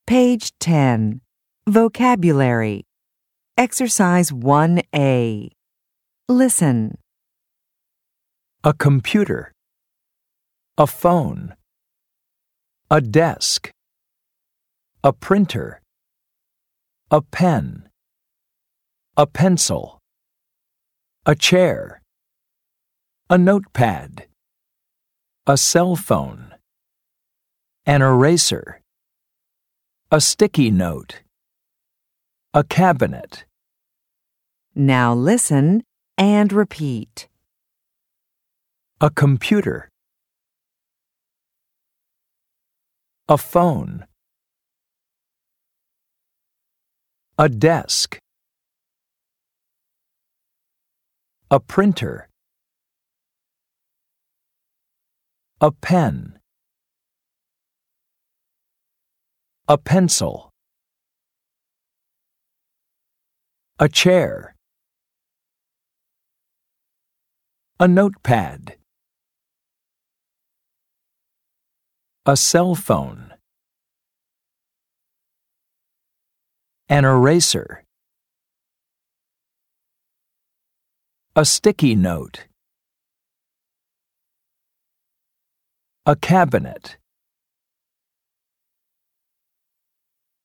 Page 10. Vocabulary. Exercise 1A. Listen. A computer. A phone. A desk. A printer. A pen. A pencil. A chair. A notepad. A cell phone. An eraser. A sticky note. A cabinet. Now listen and repeat. A computer. A phone. A desk. A printer. A pen. A pencil. A chair. A notepad. A cell phone. An eraser. A sticky note. A cabinet.